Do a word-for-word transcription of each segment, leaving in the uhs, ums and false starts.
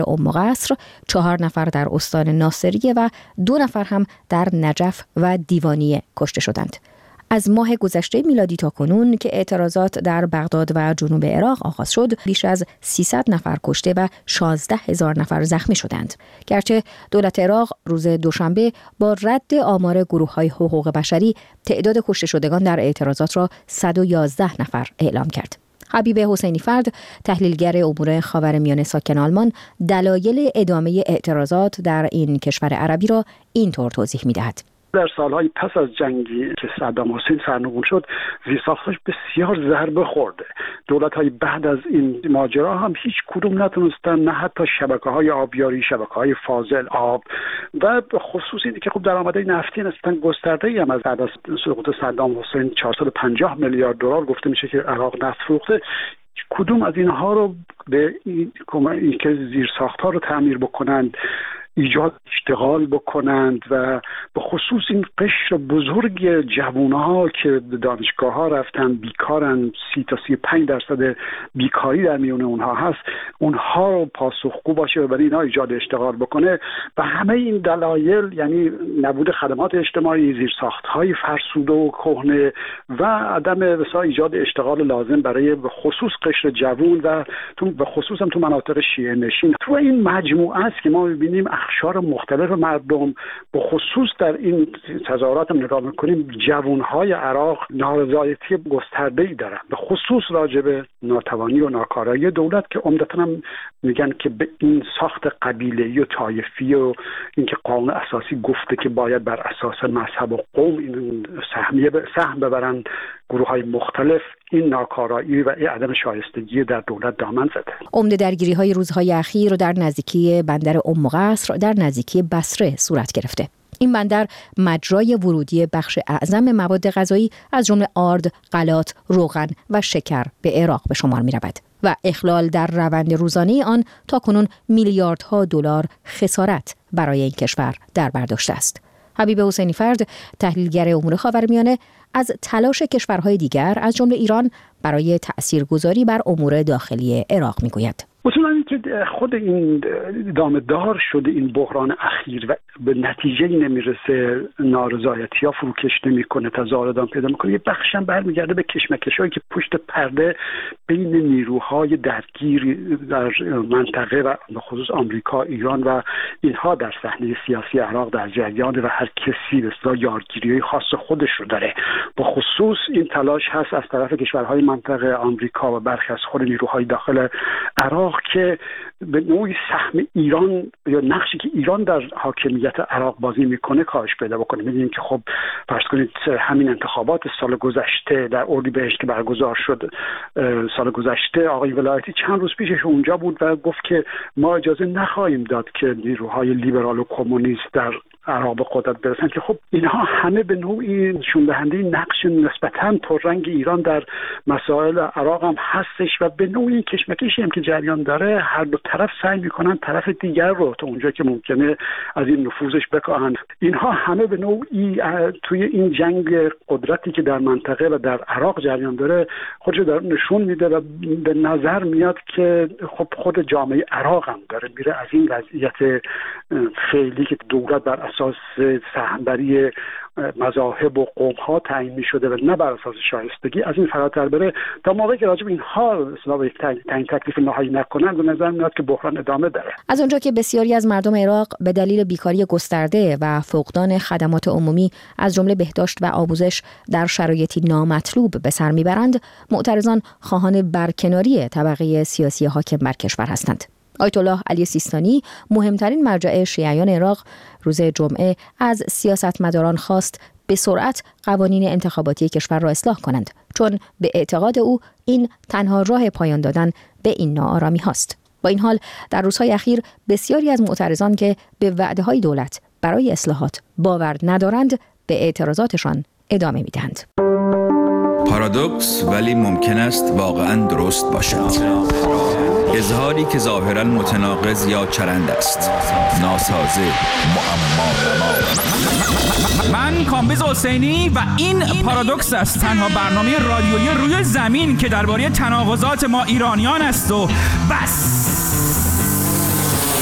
ام قصر، چهار نفر در استان ناصریه و دو نفر هم در نجف و دیوانیه کشته شدند. از ماه گذشته میلادی تا کنون که اعتراضات در بغداد و جنوب عراق آغاز شد، بیش از سیصد نفر کشته و شانزده هزار نفر زخمی شدند. گرچه دولت عراق روز دوشنبه با رد آمار گروه‌های حقوق بشری تعداد کشته شدگان در اعتراضات را صد و یازده نفر اعلام کرد. حبیب حسینی فرد، تحلیلگر امور خاورمیانه ساکن آلمان، دلایل ادامه اعتراضات در این کشور عربی را اینطور توضیح می‌دهد. در سالهای پس از جنگی که صدام حسین سرنگون شد، زیرساخت‌هاش بسیار ضربه خورده. دولت‌های بعد از این ماجرا هم هیچ کدوم نتونستن، نه حتی شبکه‌های آبیاری، شبکه‌های فاضل آب و به خصوص اینکه خب درآمدهای نفتی نسبتاً گسترده‌ای هم از بعد از سقوط صدام حسین چهارصد و پنجاه میلیارد دلار گفته میشه که عراق نفت فروخته. کدوم از اینها رو به این که زیرساخت‌ها رو تعمیر بکنند، ایجاد اشتغال بکنند و به خصوص این قشر بزرگ جوانها که به دانشگاه ها رفتن بیکارن، سی تا سی و پنج درصد بیکاری در میون اونها هست، اونها رو پاسخگو باشه و برای اینها ایجاد اشتغال بکنه. و همه این دلایل، یعنی نبود خدمات اجتماعی، زیرساخت‌های فرسوده و کهنه و عدم وسایل ایجاد اشتغال لازم برای به خصوص قشر جوان و تو به خصوص هم تو مناطق شیعه نشین، تو این مجموعه است که ما می‌بینیم اخشار مختلف مردم، به خصوص در این تظاهرات هم نگاه میکنیم، جوانهای عراق نارضایتی گسترده‌ای دارن، به خصوص راجع به ناتوانی و ناکارایی دولت که عمدتاً هم میگن که به این ساخت قبیله‌ای و طایفی و اینکه قانون اساسی گفته که باید بر اساس مذهب و قوم این سهمیه سهم ببرن گروه‌های مختلف، این ناکارایی و این عدم شایستگی در دولت دامن زده. عمده درگیری‌های روزهای اخیر در نزدیکی بندر ام قصر در نزدیکی بصره صورت گرفته. این بندر مجرای ورودی بخش اعظم مواد غذایی از جمله آرد، غلات، روغن و شکر به عراق به شمار می‌رود و اخلال در روند روزانه آن تاکنون میلیاردها دلار خسارت برای این کشور در بر داشته است. حبیب حسینی فرد، تحلیلگر امور خاورمیانه، از تلاش کشورهای دیگر از جمله ایران برای تأثیرگذاری بر امور داخلی عراق میگوید. اصولاً اینکه خود این ادامه دار شده این بحران اخیر و به نتیجه نمیرسه، نارضایتی ها فروکش نمیکنه، تظاهر ادامه پیدا میکنه، یه بخش هم برمیگرده به کشمکشایی که پشت پرده بین نیروهای درگیر در منطقه و به خصوص آمریکا، ایران و اینها در صحنه سیاسی عراق در جریان و هر کسی به اصطلاح یارگیری خاص خودش رو داره. به خصوص این تلاش هست از طرف کشورهای منطقه، آمریکا و برخی از خود نیروهای داخل عراق که به نوعی سهم ایران یا نقشی که ایران در حاکمیت عراق بازی میکنه کاهش پیدا بکنه. می‌بینیم که خب فرض کنید همین انتخابات سال گذشته در اردیبهشت که برگزار شد سال گذشته، آقای ولایتی چند روز پیشش اونجا بود و گفت که ما اجازه نخواهیم داد که نیروهای لیبرال و کمونیست در عراق به قدرت برسن، که خب اینها همه به نوعی نشون دهنده نقش نسبتاً پررنگ ایران در مسائل عراق هم هستش و به نوعی کشمکشی هم که جریان داره، هر دو طرف سعی میکنن طرف دیگر رو تا اونجا که ممکنه از این نفوذش بکاهند. اینها همه به نوعی توی این جنگ قدرتی که در منطقه و در عراق جریان داره خودش داره نشون میده و به نظر میاد که خب خود جامعه عراق هم داره میره از این وضعیت فعلی که دولت بر اساس سهمبری مذاهب و قوم ها تعیین می شده و نه بر اساس شایستگی، از این فراتر بره تا موقعی که راجع به اینها اصلا یک تعیین تکلیف نهایی نکنند به نظر میاد که بحران ادامه داره. از اونجا که بسیاری از مردم عراق به دلیل بیکاری گسترده و فقدان خدمات عمومی از جمله بهداشت و آموزش در شرایطی نامطلوب به سر میبرند، معترضان خواهان برکناری طبقه سیاسی حاکم بر کشور هستند. آیت الله علی سیستانی، مهمترین مرجع شیعیان عراق، روز جمعه از سیاستمداران خواست به سرعت قوانین انتخاباتی کشور را اصلاح کنند، چون به اعتقاد او این تنها راه پایان دادن به این ناآرامی هاست. با این حال در روزهای اخیر بسیاری از معترضان که به وعده‌های دولت برای اصلاحات باور ندارند، به اعتراضاتشان ادامه می‌دهند. پارادوکس ولی ممکن است واقعاً درست باشد. اظهاری که ظاهراً متناقض یا چرند است، ناسازه، معما. من کامبیز حسینی و این پارادوکس است، تنها برنامه رادیویی روی زمین که درباره تناقضات ما ایرانیان است و بس.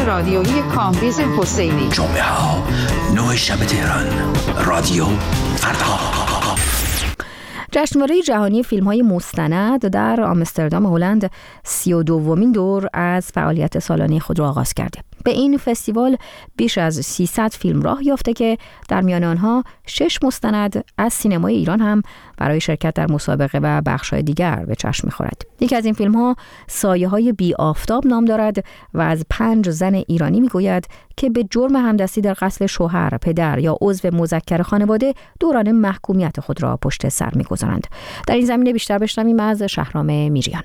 رادیویی کامبیز حسینی، جمعه ها نه شب تهران، رادیو فردا. جشنواره جهانی فیلم‌های مستند در آمستردام هلند سی و دومین دور از فعالیت سالانه خود را آغاز کرده. به این فستیوال بیش از سیصد فیلم راه یافته که در میان آنها شش مستند از سینمای ایران هم برای شرکت در مسابقه و بخش‌های دیگر به چشم می‌خورد. یکی از این فیلم‌ها سایه‌های بی آفتاب نام دارد و از پنج زن ایرانی می‌گوید که به جرم همدستی در قتل شوهر، پدر یا عضو مذکر خانواده دوران محکومیت خود را پشت سر می‌گذارند. در این زمینه بیشتر بشنویم از شهرام میریان.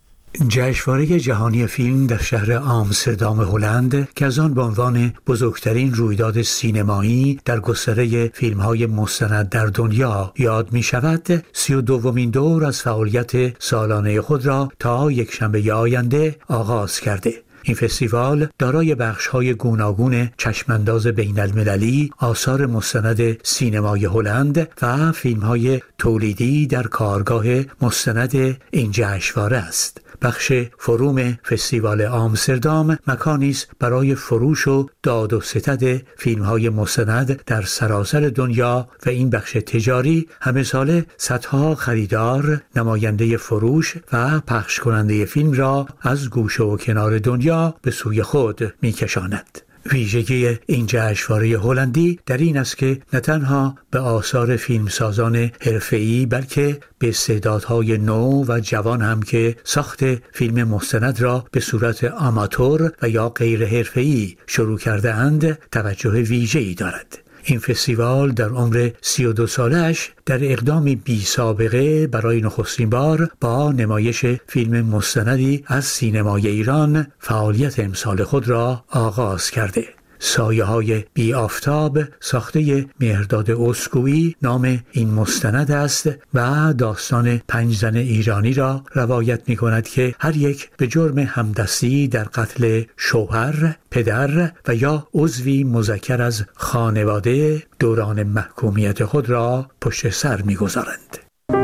جشنواره جهانی فیلم در شهر آمستردام هلند که از آن به عنوان بزرگترین رویداد سینمایی در گستره فیلم‌های مستند در دنیا یاد می‌شود، سی و دومین دور از فعالیت سالانه خود را تا یکشنبه آینده آغاز کرده. این فستیوال دارای بخش‌های گوناگون چشمانداز بین‌المللی، آثار مستند سینمای هلند و فیلم‌های تولیدی در کارگاه مستند این جشنواره است. بخش فروم فستیوال آمستردام مکانی است برای فروش و داد و ستد فیلم‌های مستند در سراسر دنیا و این بخش تجاری همه ساله صدها خریدار، نماینده فروش و پخش کننده فیلم را از گوشه و کنار دنیا به سوی خود می‌کشاند. ویژگی این جشنواره هلندی در این است که نه تنها به آثار فیلمسازان حرفه‌ای بلکه به استعدادهای نو و جوان هم که ساخت فیلم مستند را به صورت آماتور و یا غیر حرفه‌ای شروع کرده اند توجه ویژه‌ای دارد. این فستیوال در عمر سی و دو سالش در اقدامی بی سابقه برای نخستین بار با نمایش فیلم مستندی از سینمای ایران فعالیت امسال خود را آغاز کرده. سایه‌های بی آفتاب ساخته مهرداد اسکویی نام این مستند است و داستان پنج زن ایرانی را روایت می کند که هر یک به جرم همدستی در قتل شوهر، پدر و یا عضوی مذکر از خانواده دوران محکومیت خود را پشت سر می گذارند.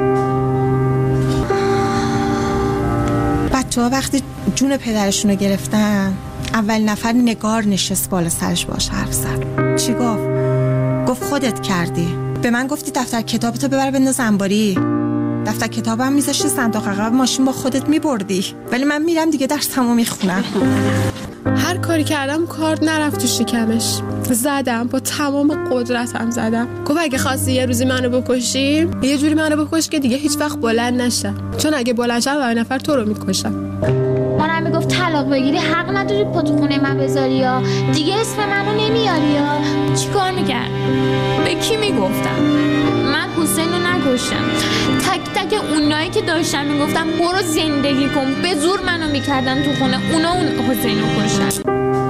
بچه‌ها وقتی جون پدرشون رو گرفتن، اول نفر نگار نشست بالا سرش باش حرف زد. چی گفت؟ گفت خودت کردی. به من گفتی دفتر کتابتو ببر بنداز انباری. دفتر کتابم میذاشتی صندوق عقب ماشین با خودت میبردی. ولی من میرم دیگه درسمو میخونم. هر کاری کردم کار نرفت تو شکمش. زدم، با تمام قدرتم زدم. گفت اگه خواستی یه روزی منو بکشی، یه جوری منو بکش که دیگه هیچ وقت بلند نشم. چون اگگه بلند شم هر نفر تو رو میکشم. مانم میگفت طلاق بگیری حق نداری پا تو خونه من بذاری یا دیگه اسم منو نمیاری یا. چی کار میکرد؟ به کی میگفتم؟ من حسین رو نکشتم. تک تک اونایی که داشتم میگفتم برو زندگی کن، به زور منو میکردن تو خونه، اونا اون حسین رو کشتن.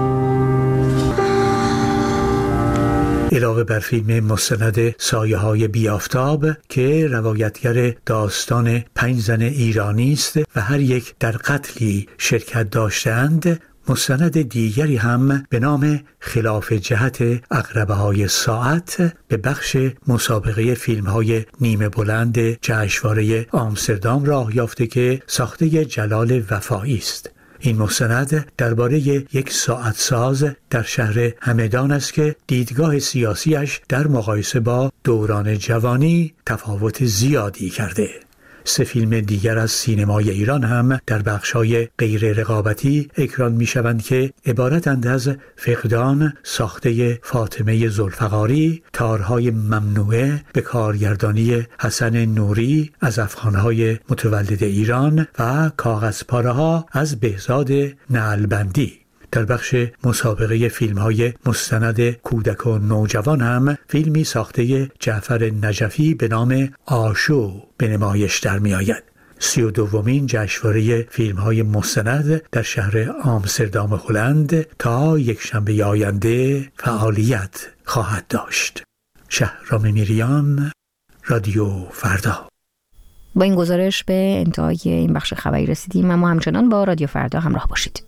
علاوه بر فیلم مستند سایه‌های بی آفتاب که روایتگر داستان پنج زن ایرانی است و هر یک در قتلی شرکت داشتند، مستند دیگری هم به نام خلاف جهت عقربه‌های ساعت به بخش مسابقه فیلم‌های نیمه بلند جشنواره آمستردام راه یافته که ساخته جلال وفایی است. این مستند درباره یک ساعت ساز در شهر همدان است که دیدگاه سیاسیش در مقایسه با دوران جوانی تفاوت زیادی کرده. سه فیلم دیگر از سینمای ایران هم در بخش‌های غیر رقابتی اکران می‌شوند که عبارتند از فقدان ساخته فاطمه ذوالفقاری، تارهای ممنوعه به کارگردانی حسن نوری از افغان‌های متولد ایران و کاغذپاره‌ها از بهزاد نعلبندی. در بخش مسابقه فیلم‌های مستند کودک و نوجوان هم فیلمی ساخته جعفر نجفی به نام آشو به نمایش در می‌آید. سی و دومین جشنواره فیلم‌های مستند در شهر آمستردام هلند تا یکشنبه آینده فعالیت خواهد داشت. شهرام میریان، رادیو فردا. با این گزارش به انتهای این بخش خبری رسیدیم. اما همچنان با رادیو فردا همراه باشید.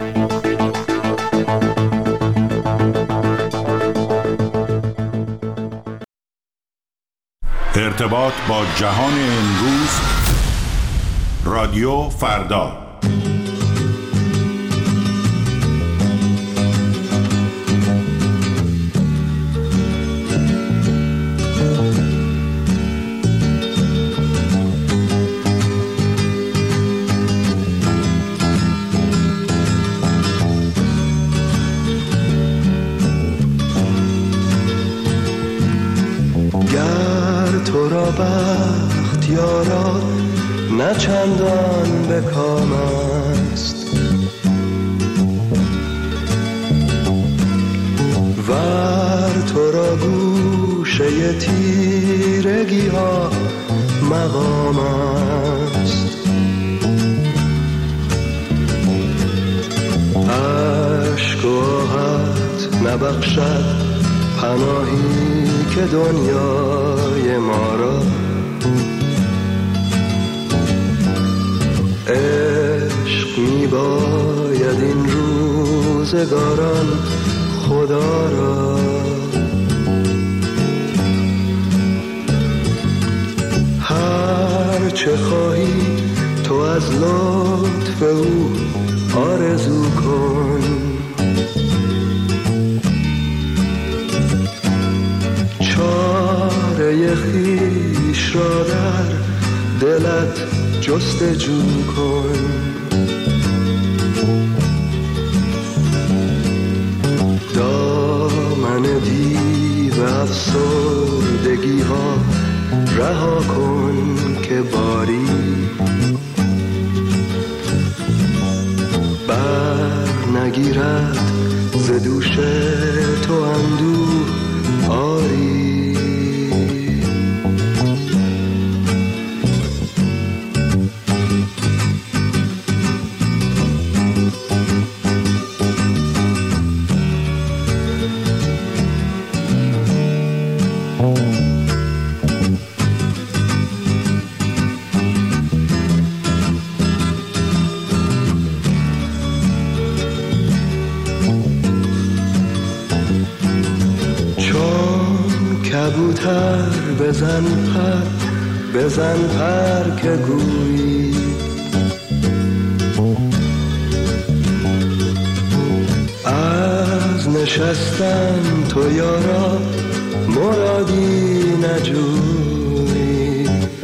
ارتباط با جهان امروز، رادیو فردا. تو را بخت یارا نه چندان به کام است، ور تو را گوشه تیرگی ها مقام است. عشق و آهت نبخشد پناهی که دنیای ما را، عشق می باید این روزگاران خدا را. هر چه خواهی تو از لطف او آرزو کن، چاره خویش را در دلت جستجو کن. دامن دیو افسردگی ها رها کن که باری بر نگیرد ز دوش تو اندوه آری. کبوتر بزن پر بزن پر که گویی، از نشستن تو یارا مرادی نجویی.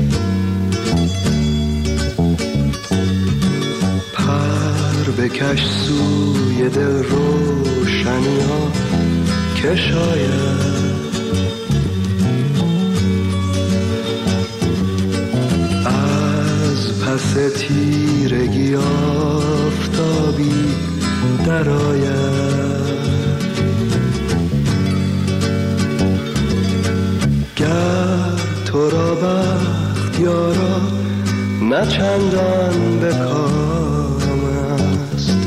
پر بکش سوی دل روشنی ها که شاید پس تیرگی آفتابی در آید. گر تو را بخت یارا نه چندان به کام است،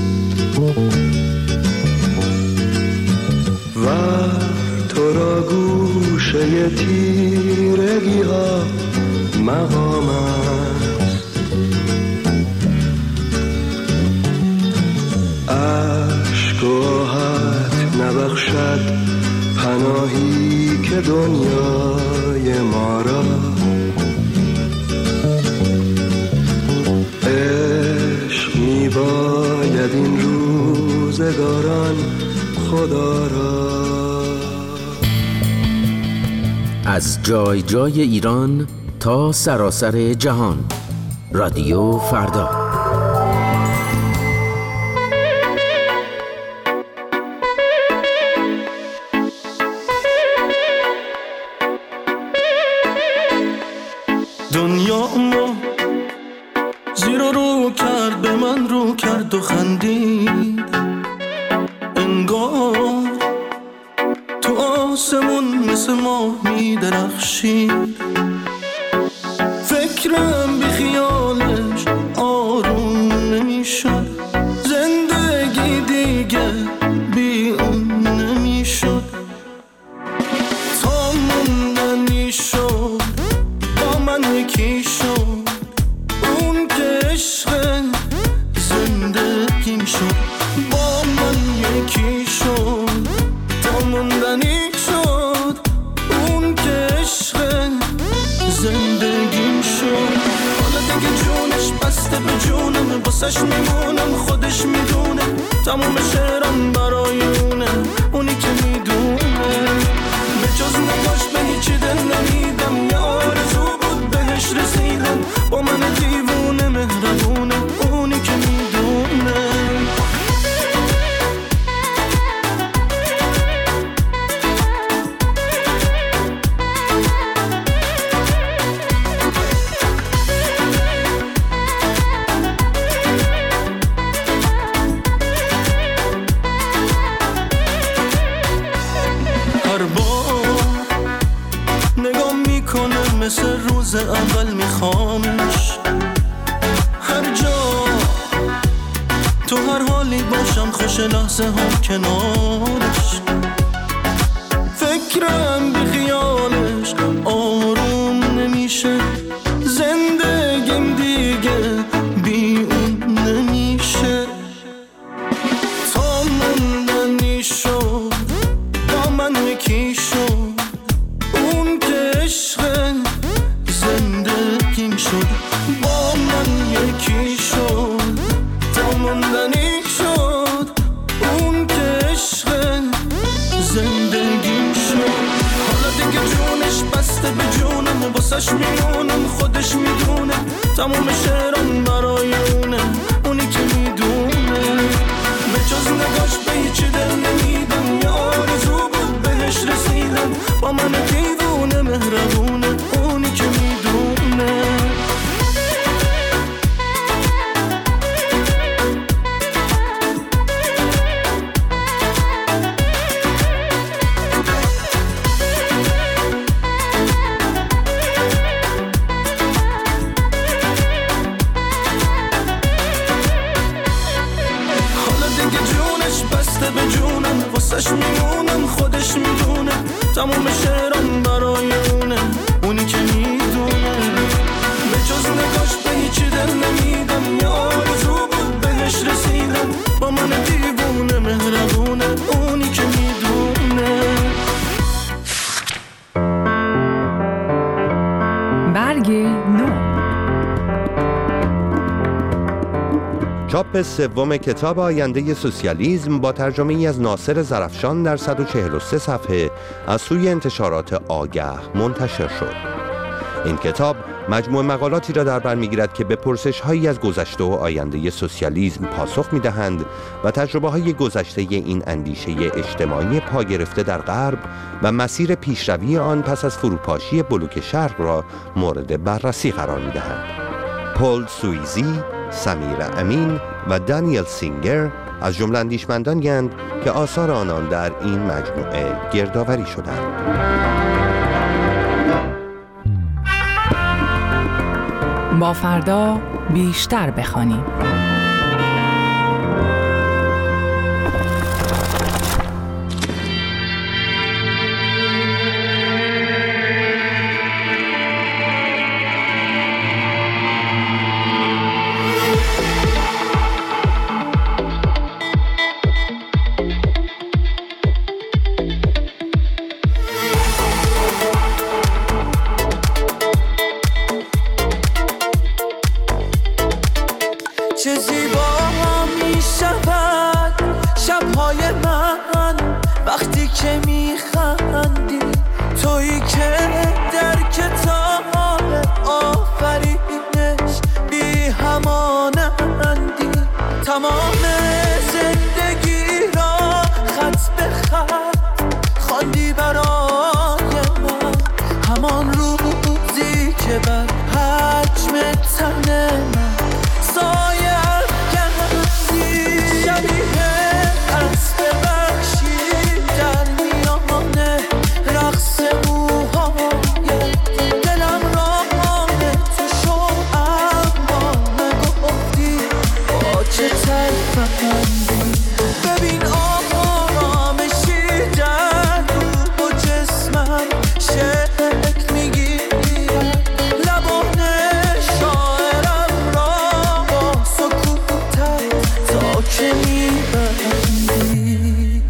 ور تو را گوشه تیرگی ها مقام است. عشق و آهت نبخشد پناهی که دنیای ما را، عشق می باید این روزگاران خدا را. از جای جای ایران تا سراسر جهان، رادیو فردا. دنیا ما زیر و رو کرد، به من رو کرد و خندید، انگار تو آسمون مثل ماه می درخشید. فکرم بی خیالش آروم نمی شد، زندگی دیگه بی اون نمی شد. تا موندنی شد با من یکی شد، اون که عشق زندگیم شد. با من یکی شد تا موندنی شد، اون که عشق زندگیم شد. حالا دیگه جونش بسته به جونم، واسش میمونم خودش میدونه، تموم شعرم برای اونه، اونی که میدونه. به جز نگاش به هیچی دل نمیدم، یه آرزو بود بهش رسیدم. با من دیوونه مهربونه، اونی که میدونه. میکنه مثل روز اول میخوامش. هر جا تو هر حالی باشم خوش لحظه هم کنارش. فکرم بی خیالش آروم نمیشه، زندگیم دیگه بی اون نمیشه. تا موندنی شد با من یکی شد، اون که عشق زندگیم شد با من یکی شد. تا موندنی شد اون که عشق زندگیم شد. حالا دیگه جونش بسته به جونم، واسش میمونم خودش میدونه. تموم شعرم برای اونه، اونی که میدونه. به جز نگاش به هیچی دل نمیدم، یه آرزو بود بهش رسیدم. با من دیوونه مهربونه، اونی که میدونه. به جونم واسش میمونم خودش میدونه. تموم شعرم برای اونه، اونی که میدونه. به جز نگاش به هیچی دل نمیدم، یه آرزو بود بهش رسیدم. با من دیوونه مهربونه، اونی که میدونه. برگ نو. چاپ سوم کتاب آینده سوسیالیسم با ترجمه ای از ناصر زرفشان در صد و چهل و سه صفحه از سوی انتشارات آگه منتشر شد. این کتاب مجموع مقالاتی را در بر می‌گیرد که به پرسش‌هایی از گذشته و آینده سوسیالیسم پاسخ می‌دهند و تجربه‌های گذشته این اندیشه اجتماعی پا گرفته در غرب و مسیر پیشروی آن پس از فروپاشی بلوک شرق را مورد بررسی قرار می‌دهند. پل سویزی، سمیر امین و دانیل سینگر از جمله اندیشمندانی اند که آثار آنان در این مجموعه گردآوری شدند. با فردا بیشتر بخوانیم. چه زیبا می شود شبهای من وقتی که می خندی، تویی که در کتاب آفرینش بی همانندی. تمام زندگی را خط به خط خواندی برای من، همان روزی که بر حجم تن من سایه افکندی. شبیه اسب وحشی در میان رقص موهای دلم راه تو شو، اما نگفتی با چه تلفندی. ببین آرامشی در روح و جسمم شکل میگیرد. لبان شاعرم را با سکوتت تا که میبندی.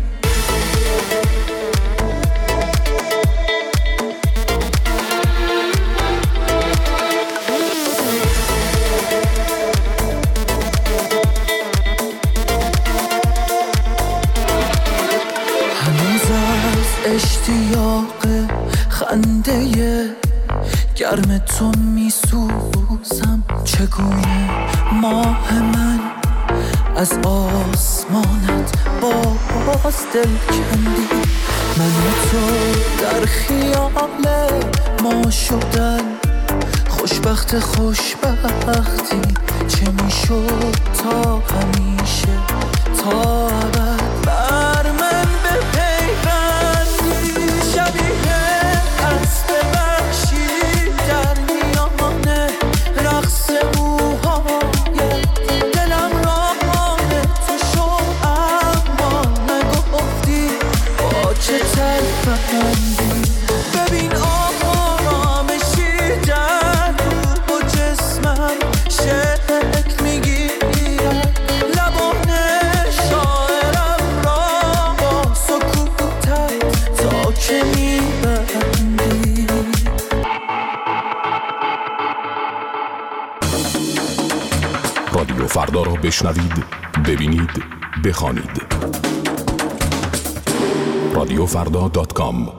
هنوز از اشتیاق خنده گرم تو میسوزم. چگونه ماه من از آسمانت باز دل کندی. من و تو در خیال ما شدن خوشبخت خوشبختی. چه میشد تا همیشه تا ابد بر من بپیوندی. شبیه اسب وحشی فردا را بشنوید، ببینید، بخوانید. رادیو فردا دات کام.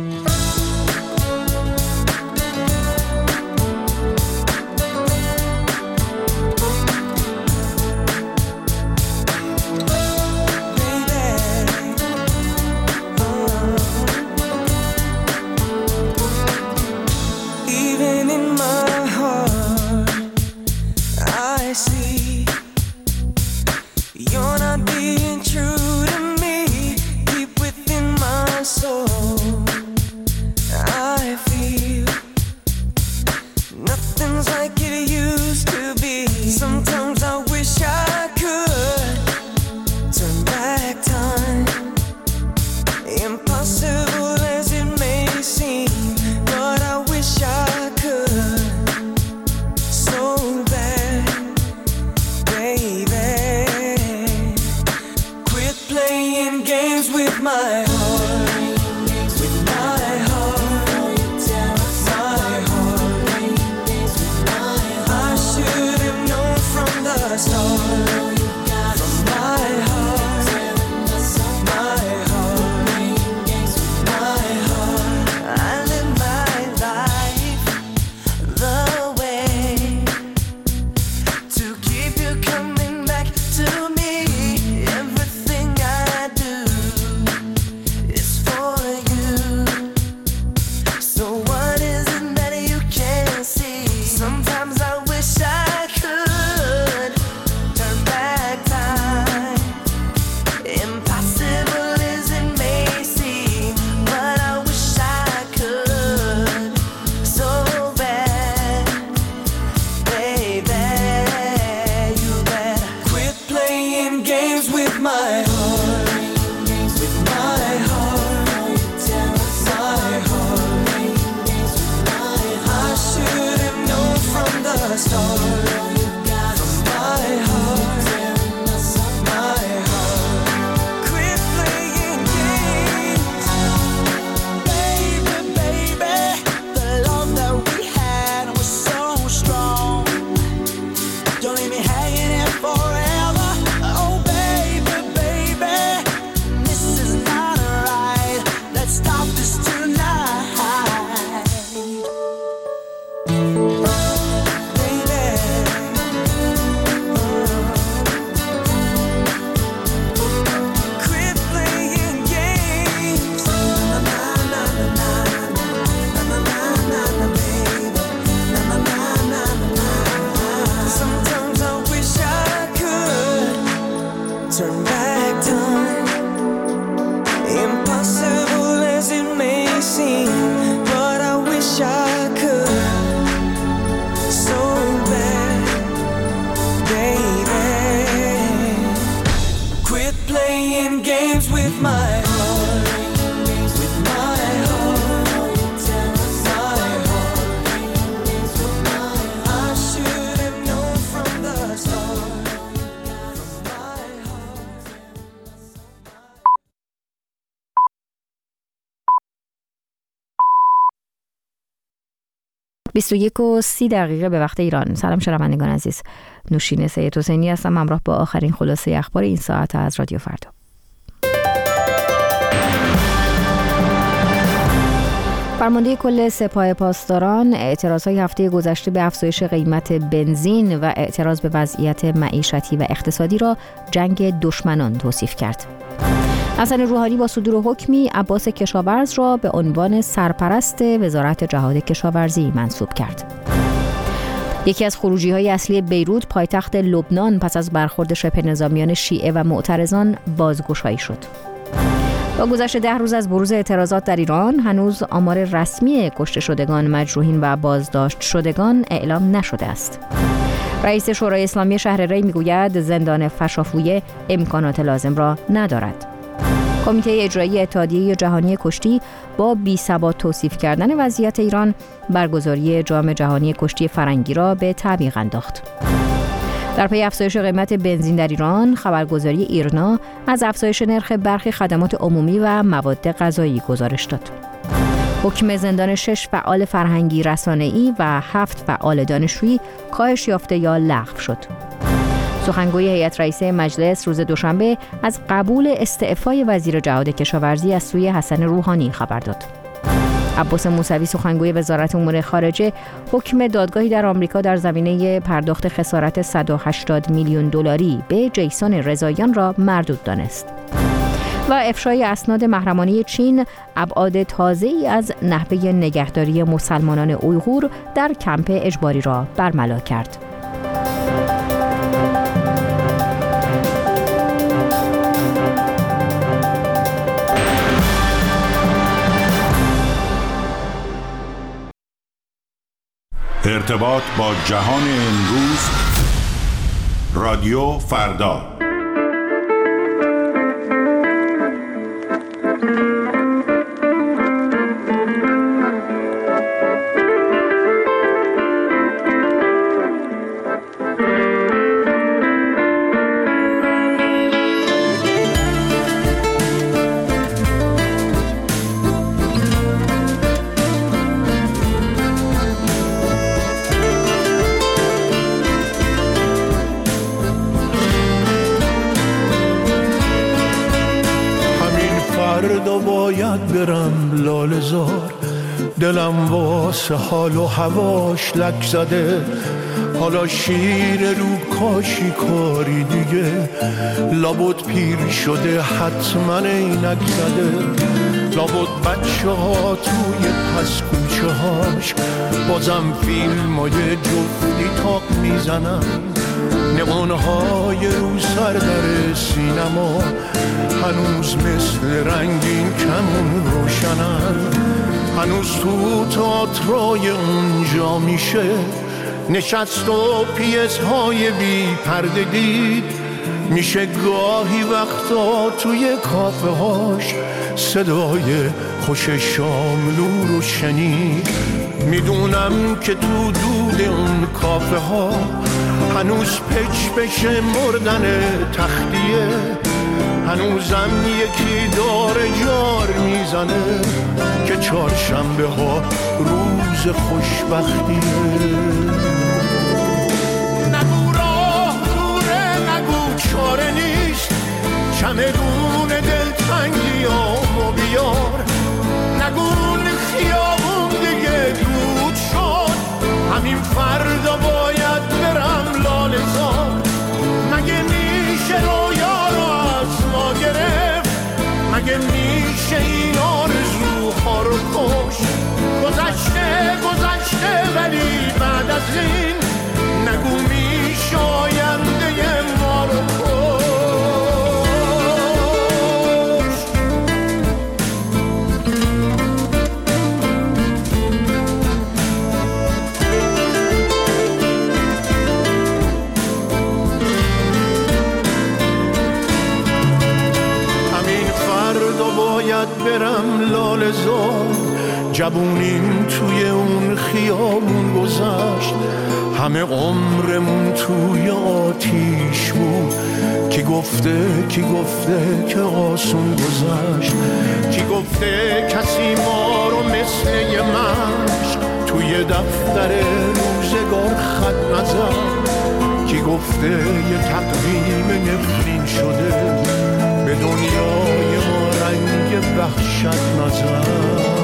بیست و یک و سی دقیقه به وقت ایران. سلام شنوندگان عزیز، نوشین سید حسینی هستم، همراه با آخرین خلاصه اخبار این ساعت از رادیو فردا. فرمانده کل سپاه پاسداران اعتراضهای هفته گذشته به افزایش قیمت بنزین و اعتراض به وضعیت معیشتی و اقتصادی را جنگ دشمنان توصیف کرد. حسن روحانی با صدور حکمی عباس کشاورز را به عنوان سرپرست وزارت جهاد کشاورزی منصوب کرد. یکی از خروجی‌های اصلی بیروت، پایتخت لبنان، پس از برخورد شبه نظامیان شیعه و معترضان بازگشایی شد. با گذشت ده روز از بروز اعتراضات در ایران، هنوز آمار رسمی کشته شدگان، مجروحین و بازداشت شدگان اعلام نشده است. رئیس شورای اسلامی شهر ری میگوید زندان فشافویه امکانات لازم را ندارد. کمیته اجرایی اتحادیه جهانی کشتی با بی‌ثبات توصیف کردن وضعیت ایران، برگزاری جام جهانی کشتی فرنگی را به تعویق انداخت. در پی افزایش قیمت بنزین در ایران، خبرگزاری ایرنا از افزایش نرخ برخی خدمات عمومی و مواد غذایی گزارش داد. حکم زندان شش فعال فرهنگی رسانه‌ای و هفت فعال دانشجویی کاهش یافته یا لغو شد. سخنگوی هیئت رئیسه مجلس روز دوشنبه از قبول استعفای وزیر جهاد کشاورزی از سوی حسن روحانی خبر داد. عباس موسوی سخنگوی وزارت امور خارجه حکم دادگاهی در آمریکا در زمینه پرداخت خسارت صد و هشتاد میلیون دلاری به جیسون رضاییان را مردود دانست. و افشای اسناد محرمانه چین ابعاد تازه‌ای از نحوه نگهداری مسلمانان اویغور در کمپ اجباری را برملا کرد. ارتباط با جهان امروز، رادیو فردا. باید برم لاله زار، دلم واسه حال و هواش لک زده. حالا شیر رو کاشی کاری دیگه، لابد پیر شده حتما اینک زده. لابد بچه ها توی پس کوچه هاش بازم فیلم های جفتی تاق میزنن. نمانهای رو سر در سینما هنوز مثل رنگین کمون روشنن. هنوز تو تئاترای اونجا میشه نشست و پیس های بی پرده دید. میشه گاهی وقتا توی کافه هاش صدای خوش شاملو رو شنید. میدونم که تو دود اون کافه ها هنوز پچ بشه مردن تختیه. هنوزم یکی داره جار میزنه که چهارشنبه ها روز خوشبختیه. نگو راه دوره، نگو چاره نیست، چمدون دلتنگی آمو بیار. نگو خیابون دیگه دود شد، همین فردا باید برم لاله زار. مگه میشه رویا رو از ما گرفت؟ مگه میشه این آرزوها رو کش؟ گذشته گذشته ولی بعد از این نگو میشه آینده ما رو کش. باید برم لاله زار. جوونیم توی اون خیابون گذشت، همه عمرمون توی آتیش بود. کی گفته کی گفته که آسون گذشت؟ کی گفته کسی ما رو مثل یه مشق توی دفتر روزگار خط نزد؟ کی گفته یه تقویم نفرین شده به دنیای ما رنگ وحشت نزد؟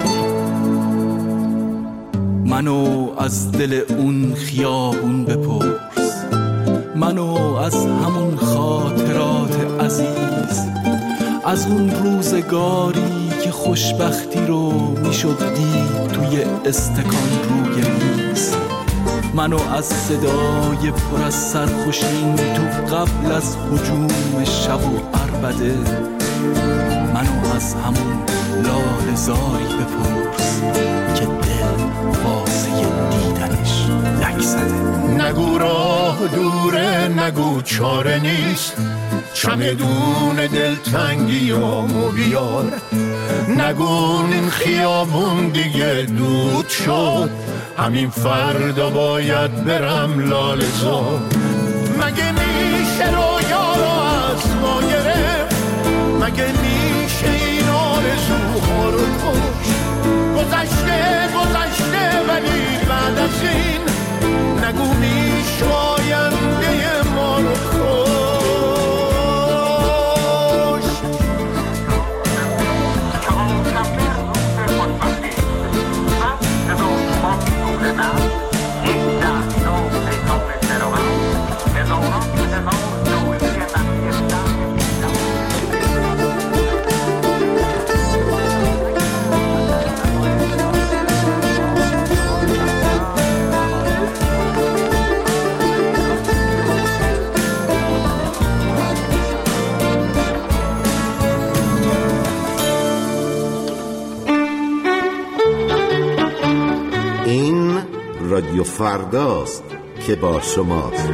منو از دل اون خیابون بپرس، منو از همون خاطرات عزیز، از اون روزگاری که خوشبختی رو میشد دید توی استکان روی میز. منو از صدای پر از سرخوشین تو قبل از هجوم شب و عربده، منو از همون لاله زاری بپرس که دل واسه دیدنش لک زده. نگو راه دوره، نگو چاره نیست، چمدون دلتنگیامو بیار. نگو این خیابون دیگه دود شد، همین فردا باید برم لاله زار. مگه میشه رویا رو از ما گرفت؟ مگه میشه این آرزوها رو کش؟ گذشته گذشته ولی بعد از این نگو میشه آینده ما رو رادیو فرداست که با شماست.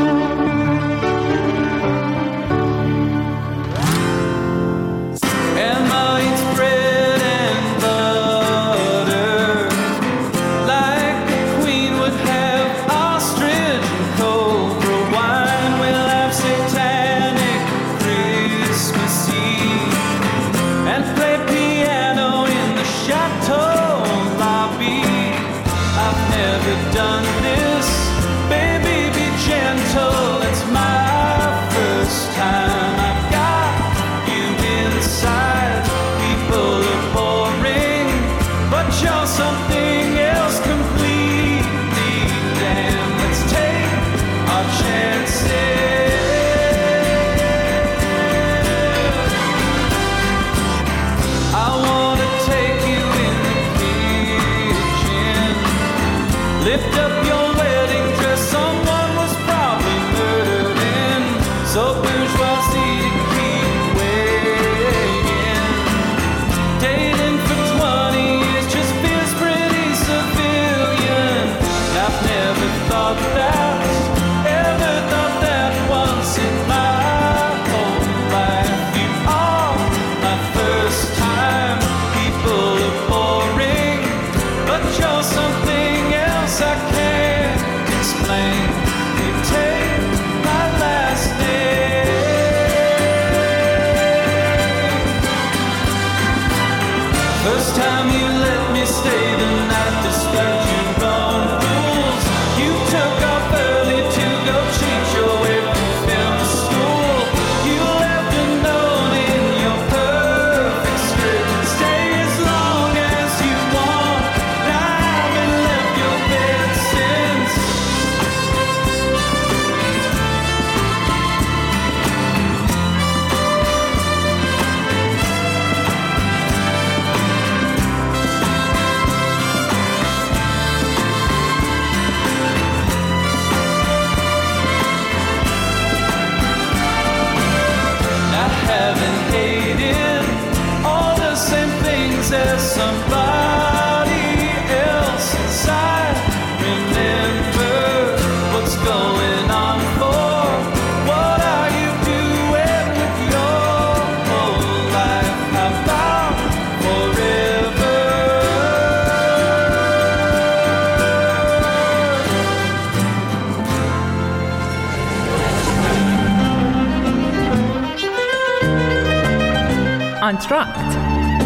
آنتراکت.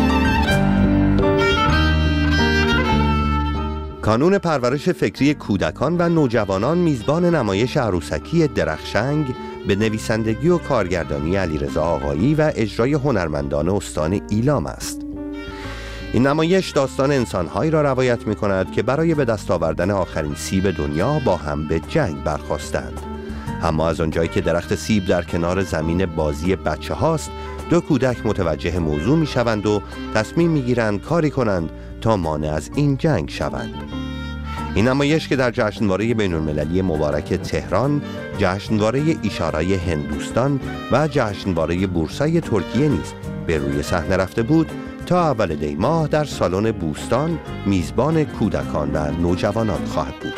کانون پرورش فکری کودکان و نوجوانان میزبان نمایش عروسکی درخشنگ به نویسندگی و کارگردانی علیرضا آقایی و اجرای هنرمندان استان ایلام است. این نمایش داستان انسان‌هایی را روایت می‌کند که برای به دست آوردن آخرین سیب دنیا با هم به جنگ برخاستند. اما از آنجایی که درخت سیب در کنار زمین بازی بچه هاست، دو کودک متوجه موضوع می شوند و تصمیم می گیرند کاری کنند تا مانع از این جنگ شوند. این نمایش که در جشنواره بین‌المللی مبارک تهران، جشنواره ایشارای هندوستان و جشنواره بورسای ترکیه نیز به روی صحنه رفته بود، تا اول دی ماه در سالن بوستان میزبان کودکان و نوجوانان خواهد بود.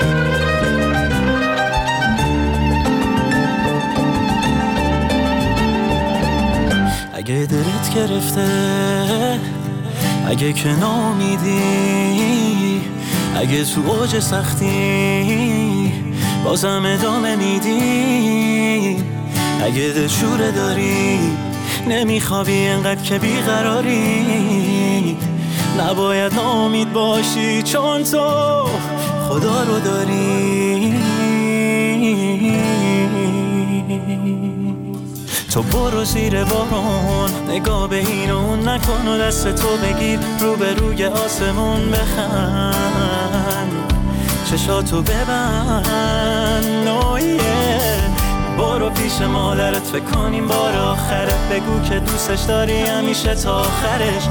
اگه دلت گرفته، اگه که نامیدی، اگه تو اوج سختی بازم ادامه میدی، اگه دلشوره داری نمیخوابی انقدر که بیقراری، نباید ناامید باشی چون تو خدا رو داری. تو برو زیر بارون، نگاه به این و اون نکن و دست تو بگیر، رو به روی آسمون بخند، چشاتو ببند نویه، برو پیش مادرت فکر کنیم بار آخرت، بگو که دوستش داری همیشه تا آخرش،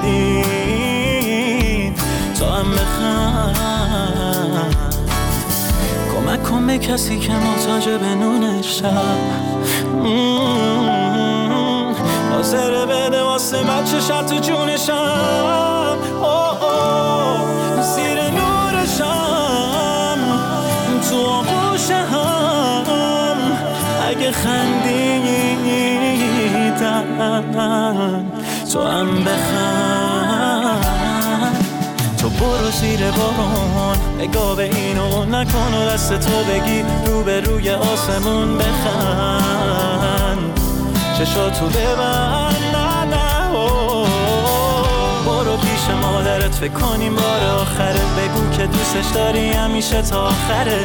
خندید تا هم بخند، کمک کن به کسی که محتاج به نون شب، حاضر بده واسه بچه شد تو جونشم، زیر نورشم، خندیدن تو هم بخند. تو برو زیر بارون نگاه به اینو نکن و دست تو بگی رو به روی آسمون بخند. چشاتو ببند نه نه برو پیش مادرت فکر کنیم بار آخره بگو که دوستش داری همیشه تا آخرش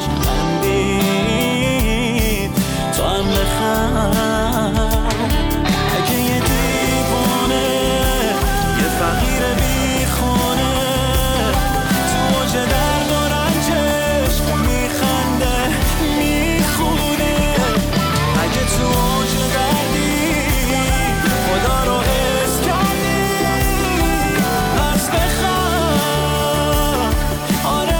خندید تو هم بخند. اگه یه دیوانه یه فقیر بیخونه تو اوج درد و رنجش میخنده میخونه. اگه تو اوج دردی خدا رو حس کردی پس بخند آره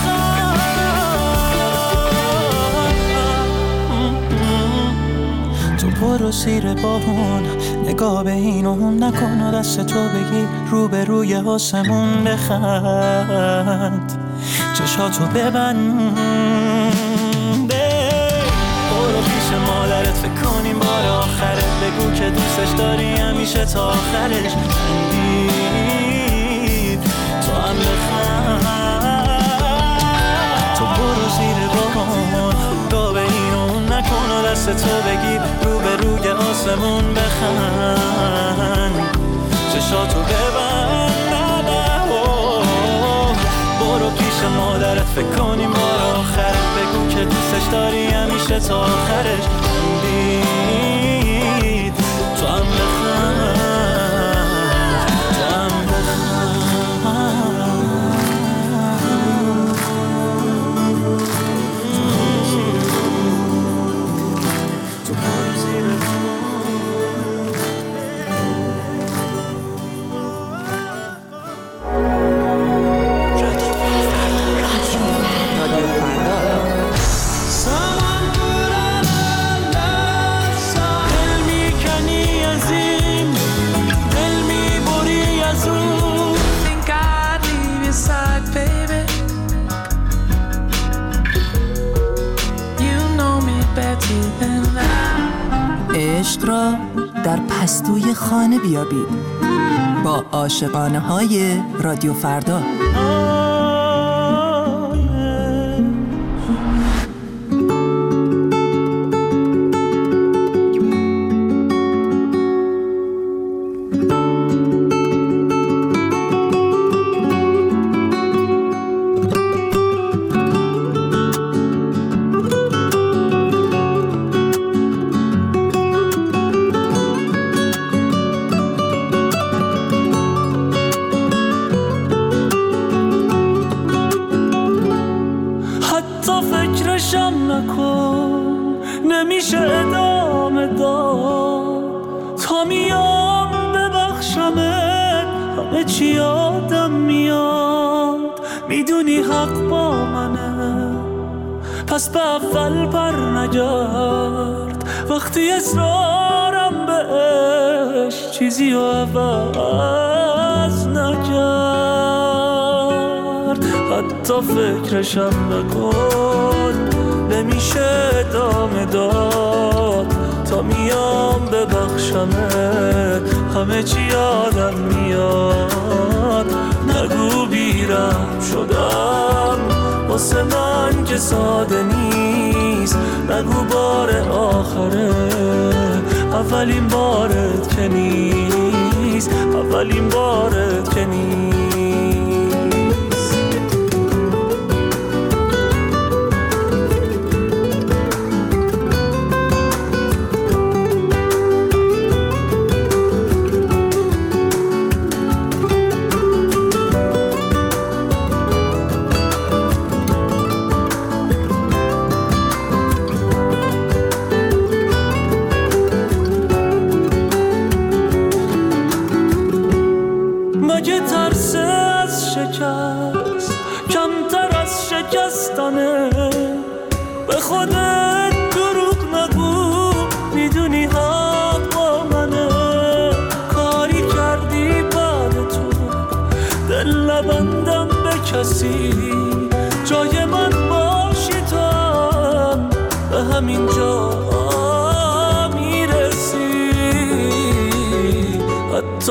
بخند. تو برو زیر بارون نگاه به این و اون نکن و دست تو بگی رو به روی آسمون بخند. چشاتو ببند برو پیش مادرت فکر کنیم بار آخره بگو که دوستش داری همیشه تا آخرش خندید تو هم بخند. تو برو زیر بارون نگاه به این و اون نکن و دست تو بگی رو به روی آسمون بخند. چشاتو ببند نه نه برو پیش مادرت فکر کنیم بار آخره بگو که دوستش داری همیشه تا آخرش خندید تو هم بخند تو هم عشق را در پستوی خانه بیابید با عاشقانه های رادیو فردا. نمیشه ادامه داد تا میام ببخشمت همه چی یادم میاد میدونی حق با منه پس به اول پر نگرد وقتی اصرارم بهش چیزی رو عوض نکرد حتی فکرشم نکن نمیشه ادامه داد تا میام ببخشمت همه چی یادم میاد نگو بیرم شدم واسه من که ساده نیست نگو بار آخره اولین بارت که نیست اولین بارت که نیست. مگه ترس از شکست کمتر از شکستنه به خودت دروغ نگو میدونی حق با منه کاری کردی بعد تو دل نبندم به کسی جای من باشی تو هم به همین جا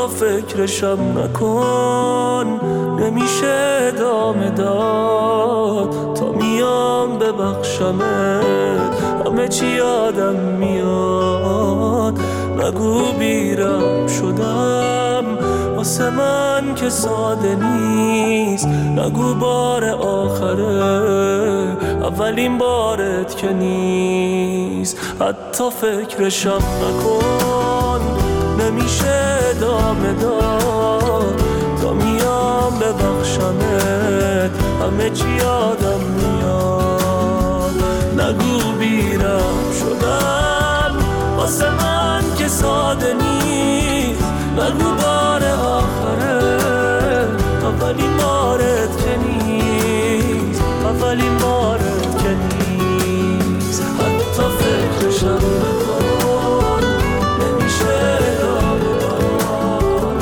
حتی فکرشم نکن، نمیشه ادامه داد تا میام ببخشمت. همه چی یادم میاد، نگو بیرم شدم واسه من که ساده نیست. نگو بار آخره اولین بارت که نیست. حتی فکرشم نکن، نمیشه ادامه داد تا میام ببخشمت. همه چی یادم میاد، نگو بیرم شدم واسه من که ساده نیست. نگو بار آخره اولین بارت که نیست. اولین بارت که نیست. حتی فکرشم نکن، نمیشه ادامه داد.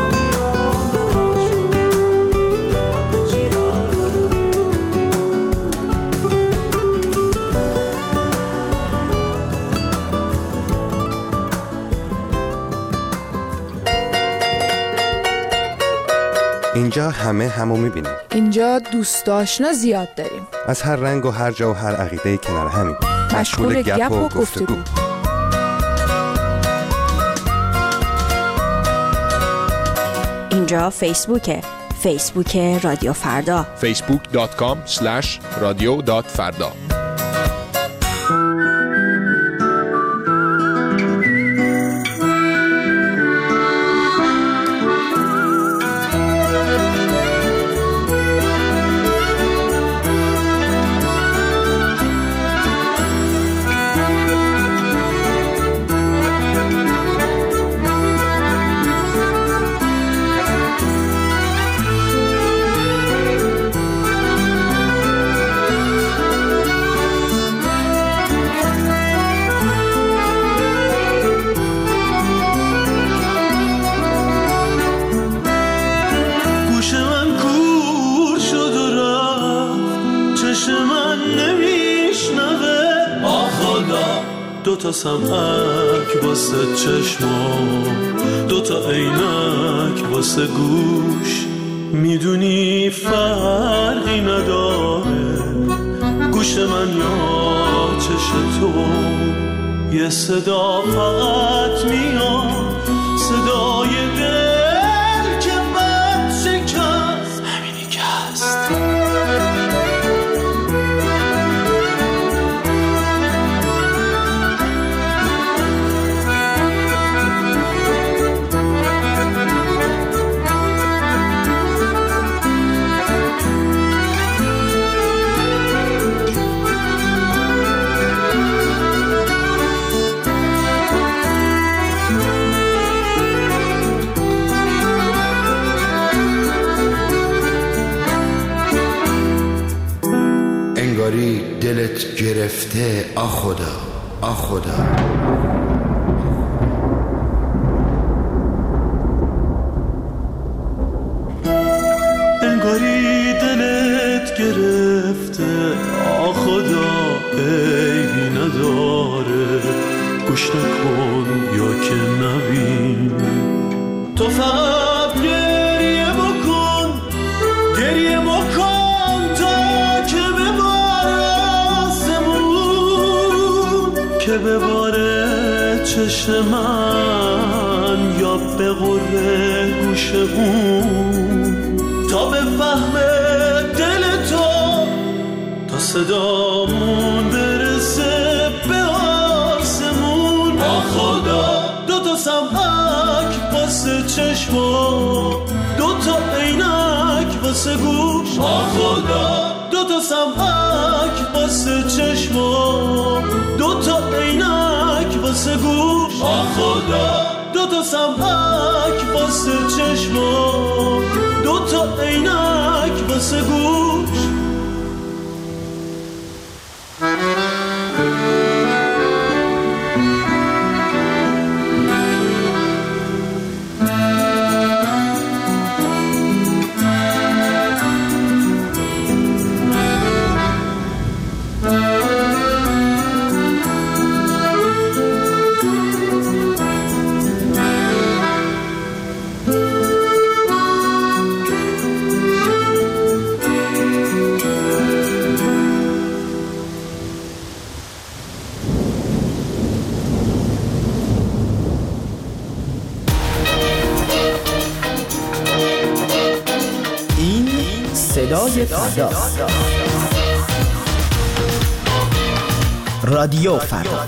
اینجا همه همو میبینیم. اینجا دوست آشنا زیاد داریم، از هر رنگ و هر جا و هر عقیده کنار همین، مشغول گپ و گفتگو. اینجا فیسبوکه، فیسبوک رادیو فردا، فیسبوک دات کام اسلش رادیو دات فردا. دوتا سمعک واسه چشمام، دوتا عینک واسه گوش. میدونی فرقی نداره گوش من یا چش تو. یه صدا فقط میاد، صدای دل که من شکست. همینی که هست. دلت گرفته آ خدا آ خدا. انگاری دلت گرفته آ خدا، عیبی نداره گوش نکن یا که نبین. تو فقط گریه بکن، گریه بکن که بباره چشم من یا به غره گوش اون. تا بفهمه دل تو، تا صدامون برسه به آسمون. آ خدا دوتا سمعک واسه چشما، دوتا عینک واسه گوش. آ خدا دوتا سمعک واسه چشما، دوتا عینک واسه گوش. آ خدا دوتا سمعک واسه چشما، دوتا عینک واسه گوش. فردا. رادیو فردا.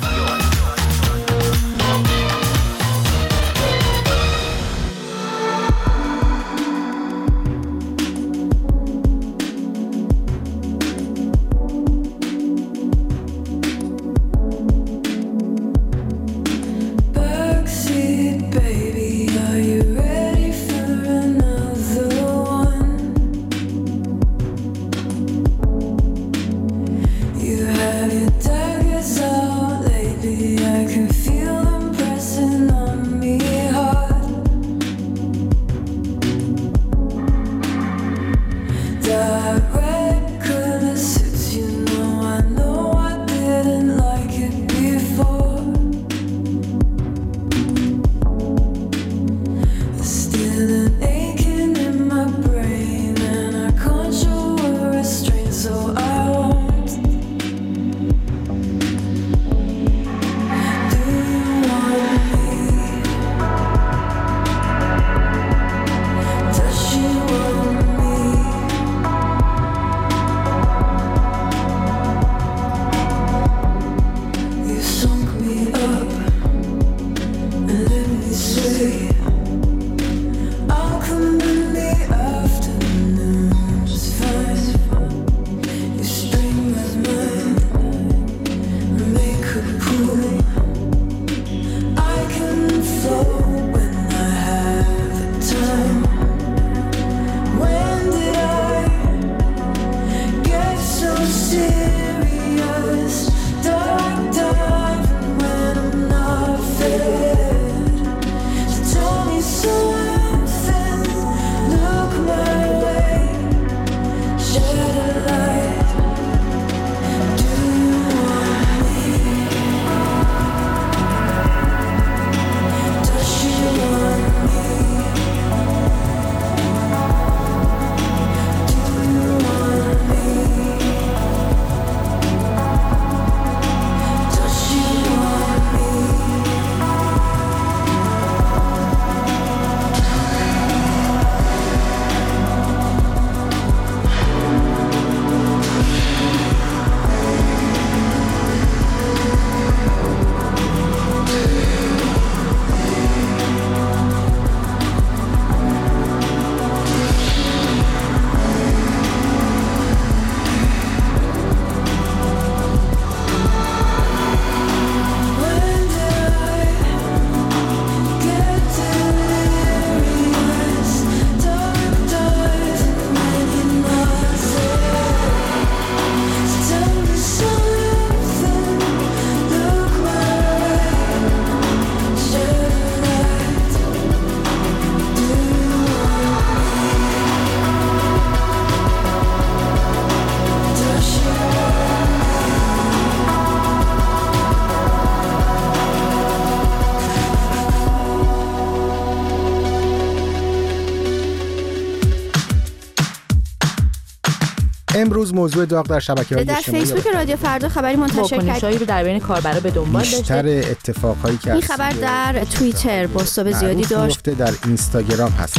امروز موضوع داغ در شبکه‌های اجتماعی در فیسبوک رادیو فردا خبری منتشر کرد. واکنش‌هایی رو در بین کاربرا به دنبال داشته. بیشتر اتفاقایی که این خبر در توییتر بازتاب زیادی داشت. در اینستاگرام هست.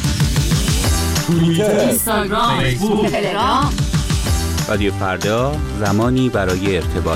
توییتر، اینستاگرام، فیسبوک، تلگرام. رادیو فردا، زمانی برای ارتباط.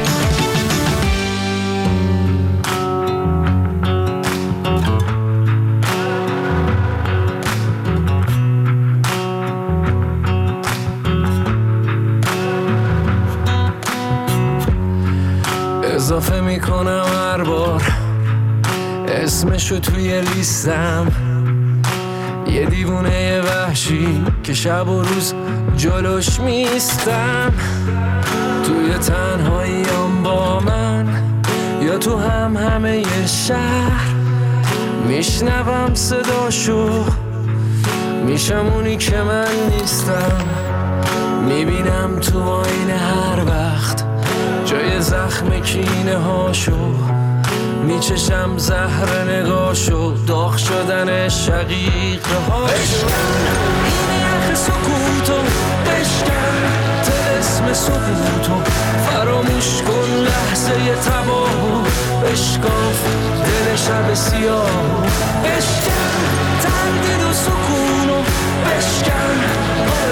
اضافه میکنم هر بار اسمشو توی لیستم، یه دیوونه وحشی که شب و روز جلوش میستم. توی تنهاییام با من یا تو هم همه ی شهر میشنوم صداشو، میشم اونی که من نیستم. میبینم تو آینه هر وقت جای زخم کینه هاشو، میچشم زهر نگاشو، داغ شدن شقیقه هاشو. این یخ سکوتو بشکن، طلسم سکوتو فراموش کن، لحظه تباهو بشکاف، دل شب سیاهو بشکن، تردید و سکونو بشکن، قاعده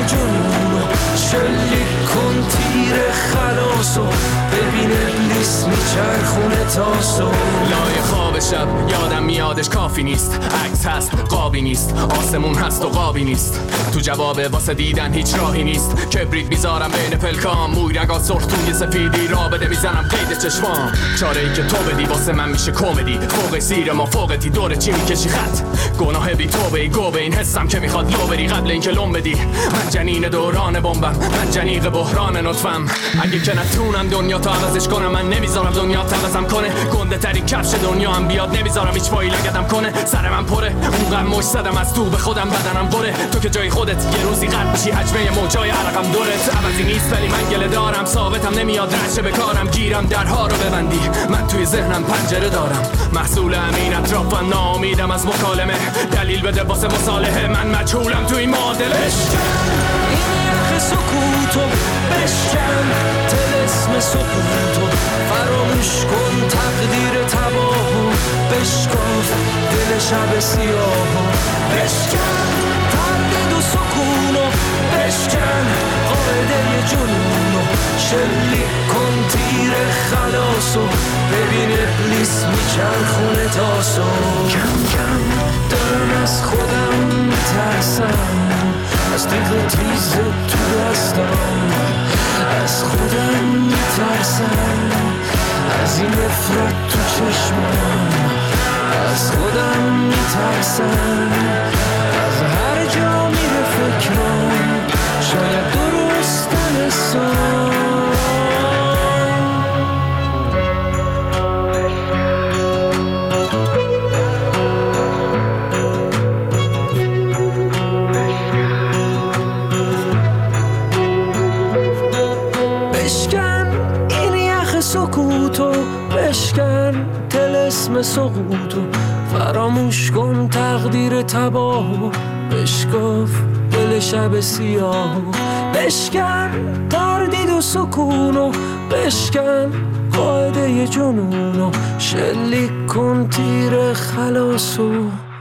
جنونو شلیک کن تیر خلاصو ببین ابلیس میچرخونه تاسو لای خواب شب یادم میادش کافی نیست عکس هست قابی نیست آسمون هست و قابی نیست تو جواب واسه دیدن هیچ راهی نیست کبریت میذارم بین پلکام موی رگات سرخ توی سفیدی را بده میزنم قید چشمام چاره ای که تو بدی واسه من میشه کمدی فوق سیر ما فوقتی دور چی میکشی خط گناه بی توبه ای گوبه این حسم که میخواد لو بری قبل اینکه لوم بدی من جنین دوران بمبم من جنیق بحران نطفم اگه که نتونم دنیا تا عوضش کنم من نمیذارم دنیا تعوضم کنه گنده ترین کفش دنیا هم بیاد نمیذارم هیچ پایی لگدم کنه سر من پره اونقدر مش زدم از تو به خودم بدنم بره تو که جای خودت یه روزی قد میشی حجمه موجای عرقم دورت عوضی نیست ولی من گله دارم ثابتم نمیاد رشه به کارم گیرم درها رو ببندی من توی ذهنم پنجره دارم محصول همین اطرافم ناامیدم از مکالمه دلیل بده واسه مصالحه من مجهولم توی این معادله این یخ سکوتو بشکن طلسم سکوتو فراموش کن تقدیر تباهو بشکاف دل شب سیاهو بشکن تردید و سکونو بشکن قاعده جنونو شلیک کن تیر خلاصو ببین ابلیس میچرخونه تاسو کم کم دارم از خودم میترسم از دیگه تیز تو دستم از خودم میترسم از این نفرت تو چشمم از خودم میترسم از هر جا میره فکرم شاید درست نرسم سکوتو بشکن طلسم سقوطو فراموش کن تقدیر تباهو بشکاف دل شب سیاهو بشکن تردید و سکونو بشکن قاعده جنونو شلیک کن تیر خلاصو